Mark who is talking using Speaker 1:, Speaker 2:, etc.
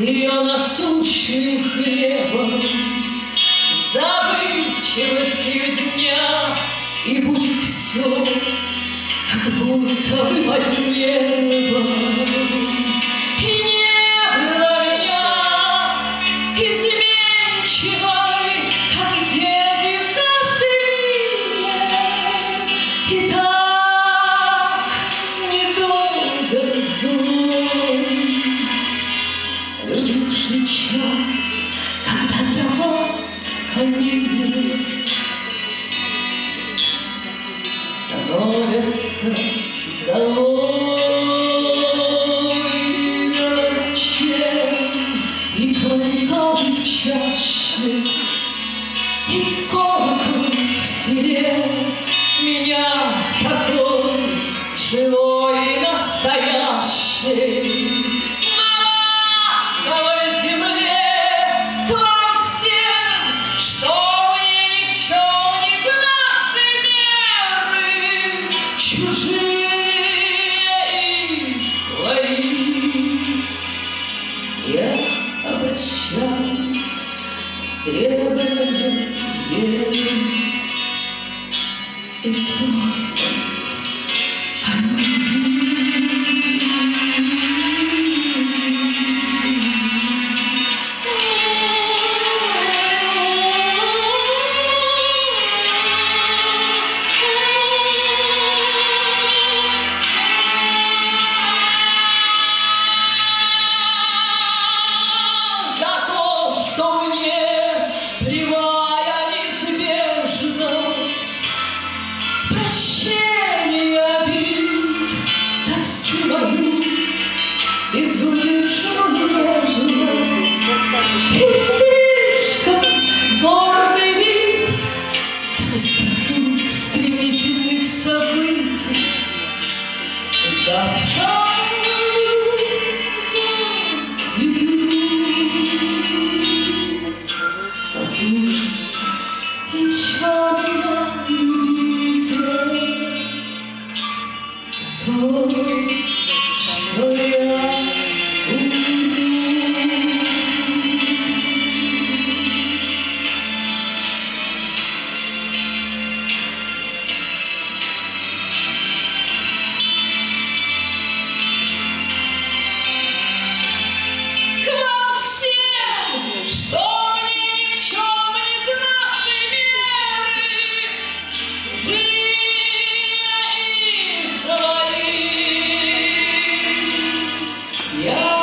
Speaker 1: ее насущным хлебом, забывчивостью дня, и будет все, как будто бы под небом. И не было меня изменчивой, как дети в каждой мире, и так недолго злой, любивший час, когда дрова в камине становятся золой ночей, и клыками в чаше, и колокол в селе меня такой живой и настоящий. Я обращаюсь с требованием веры и с просьбой о любви. Прощение обид за всю мою безудержную нежность и слишком гордый вид за быстроту стремительных событий, за правду, за любовь. Послушайте еще меня, то, что я умру. К вам всем, что мне ни в чем не знавшей меры, чужие и свои. Я